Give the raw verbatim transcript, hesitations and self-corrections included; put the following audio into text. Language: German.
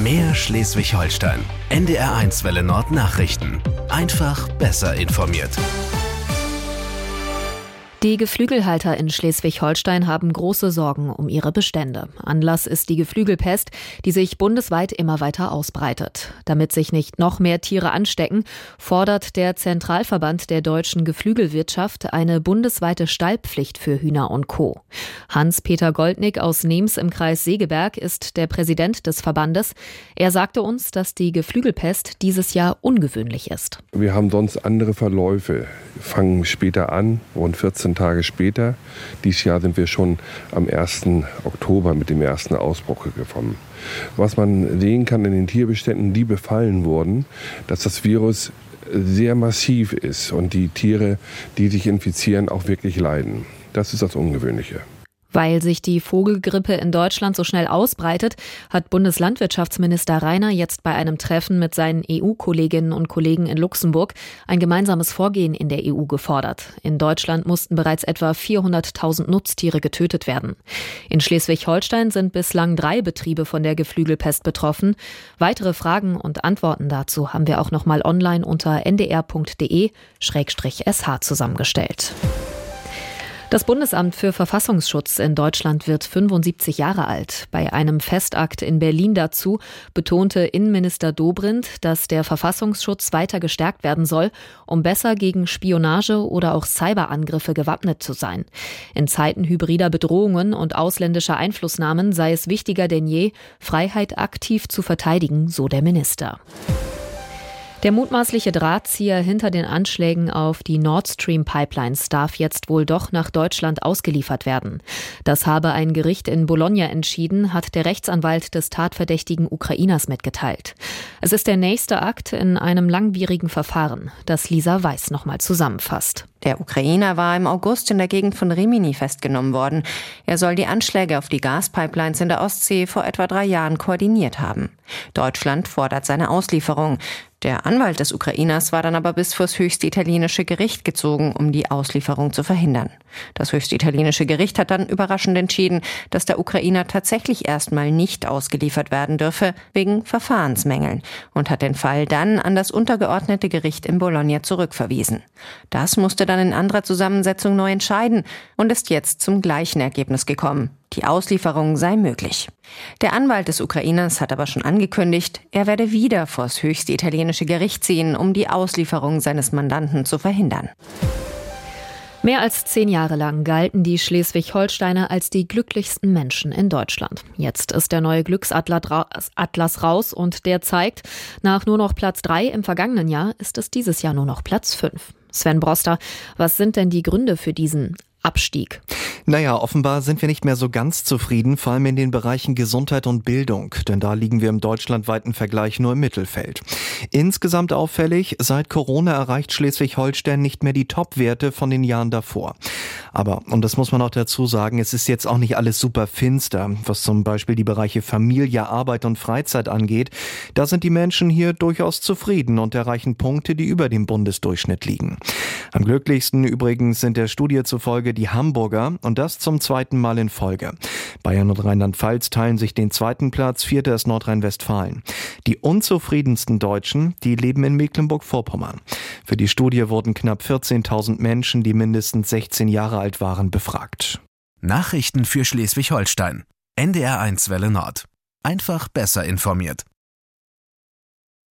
Mehr Schleswig-Holstein. N D R eins Welle Nord Nachrichten. Einfach besser informiert. Die Geflügelhalter in Schleswig-Holstein haben große Sorgen um ihre Bestände. Anlass ist die Geflügelpest, die sich bundesweit immer weiter ausbreitet. Damit sich nicht noch mehr Tiere anstecken, fordert der Zentralverband der deutschen Geflügelwirtschaft eine bundesweite Stallpflicht für Hühner und Co. Hans-Peter Goldnick aus Neems im Kreis Segeberg ist der Präsident des Verbandes. Er sagte uns, dass die Geflügelpest dieses Jahr ungewöhnlich ist. Wir haben sonst andere Verläufe, fangen später an, rund vierzehn Tage später. Dieses Jahr sind wir schon am ersten Oktober mit dem ersten Ausbruch gekommen. Was man sehen kann in den Tierbeständen, die befallen wurden, dass das Virus sehr massiv ist und die Tiere, die sich infizieren, auch wirklich leiden. Das ist das Ungewöhnliche. Weil sich die Vogelgrippe in Deutschland so schnell ausbreitet, hat Bundeslandwirtschaftsminister Rainer jetzt bei einem Treffen mit seinen E U-Kolleginnen und Kollegen in Luxemburg ein gemeinsames Vorgehen in der E U gefordert. In Deutschland mussten bereits etwa vierhunderttausend Nutztiere getötet werden. In Schleswig-Holstein sind bislang drei Betriebe von der Geflügelpest betroffen. Weitere Fragen und Antworten dazu haben wir auch noch mal online unter n d r punkt d e schrägstrich s h zusammengestellt. Das Bundesamt für Verfassungsschutz in Deutschland wird fünfundsiebzig Jahre alt. Bei einem Festakt in Berlin dazu betonte Innenminister Dobrindt, dass der Verfassungsschutz weiter gestärkt werden soll, um besser gegen Spionage oder auch Cyberangriffe gewappnet zu sein. In Zeiten hybrider Bedrohungen und ausländischer Einflussnahmen sei es wichtiger denn je, Freiheit aktiv zu verteidigen, so der Minister. Der mutmaßliche Drahtzieher hinter den Anschlägen auf die Nord Stream Pipelines darf jetzt wohl doch nach Deutschland ausgeliefert werden. Das habe ein Gericht in Bologna entschieden, hat der Rechtsanwalt des tatverdächtigen Ukrainers mitgeteilt. Es ist der nächste Akt in einem langwierigen Verfahren, das Lisa Weiß nochmal zusammenfasst. Der Ukrainer war im August in der Gegend von Rimini festgenommen worden. Er soll die Anschläge auf die Gaspipelines in der Ostsee vor etwa drei Jahren koordiniert haben. Deutschland fordert seine Auslieferung. Der Anwalt des Ukrainers war dann aber bis vors höchste italienische Gericht gezogen, um die Auslieferung zu verhindern. Das höchste italienische Gericht hat dann überraschend entschieden, dass der Ukrainer tatsächlich erstmal nicht ausgeliefert werden dürfe, wegen Verfahrensmängeln, und hat den Fall dann an das untergeordnete Gericht in Bologna zurückverwiesen. Das musste dann in anderer Zusammensetzung neu entscheiden und ist jetzt zum gleichen Ergebnis gekommen. Die Auslieferung sei möglich. Der Anwalt des Ukrainers hat aber schon angekündigt, er werde wieder vors höchste italienische Gericht ziehen, um die Auslieferung seines Mandanten zu verhindern. Mehr als zehn Jahre lang galten die Schleswig-Holsteiner als die glücklichsten Menschen in Deutschland. Jetzt ist der neue Glücksatlas raus und der zeigt, nach nur noch Platz drei im vergangenen Jahr ist es dieses Jahr nur noch Platz fünf. Sven Broster, was sind denn die Gründe für diesen Abstieg? Naja, offenbar sind wir nicht mehr so ganz zufrieden, vor allem in den Bereichen Gesundheit und Bildung, denn da liegen wir im deutschlandweiten Vergleich nur im Mittelfeld. Insgesamt auffällig, seit Corona erreicht Schleswig-Holstein nicht mehr die Top-Werte von den Jahren davor. Aber, und das muss man auch dazu sagen, es ist jetzt auch nicht alles super finster, was zum Beispiel die Bereiche Familie, Arbeit und Freizeit angeht. Da sind die Menschen hier durchaus zufrieden und erreichen Punkte, die über dem Bundesdurchschnitt liegen. Am glücklichsten übrigens sind der Studie zufolge die Hamburger, und das zum zweiten Mal in Folge. Bayern und Rheinland-Pfalz teilen sich den zweiten Platz, vierter ist Nordrhein-Westfalen. Die unzufriedensten Deutschen, die leben in Mecklenburg-Vorpommern. Für die Studie wurden knapp vierzehntausend Menschen, die mindestens sechzehn Jahre alt waren, befragt. Nachrichten für Schleswig-Holstein. N D R eins Welle Nord. Einfach besser informiert.